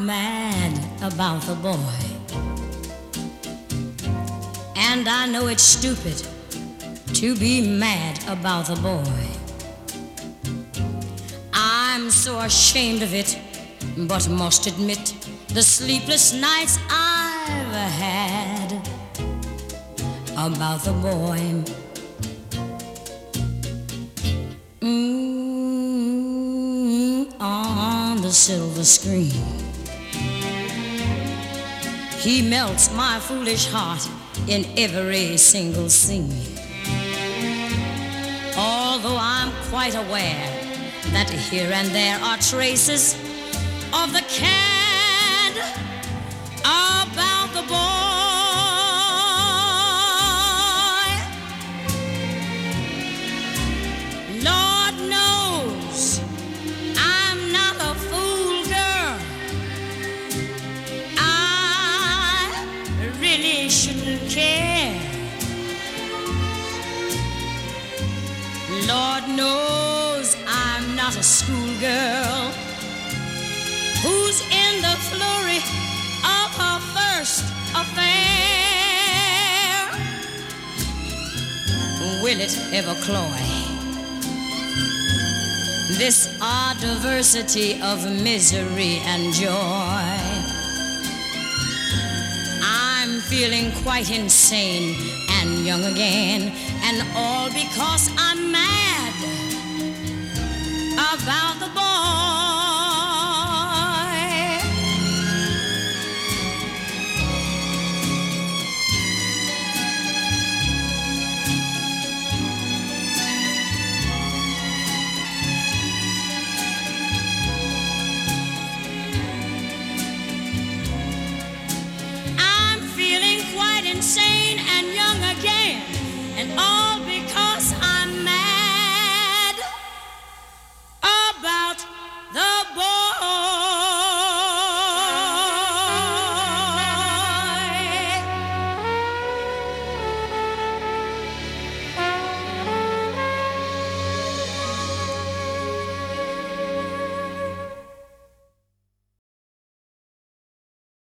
mad about the boy. And I know it's stupid to be mad about the boy. I'm so ashamed of it, but must admit the sleepless nights I've had about the boy. On the silver screen, he melts my foolish heart in every single scene. Although I'm quite aware that here and there are traces of the cad about the boy. Lord knows I'm not a fool, girl. I really shouldn't care. Lord knows I'm not a schoolgirl who's in the flurry of her first affair. Will it ever cloy this odd diversity of misery and joy? I'm feeling quite insane and young again, and all because I'm mad about the boy.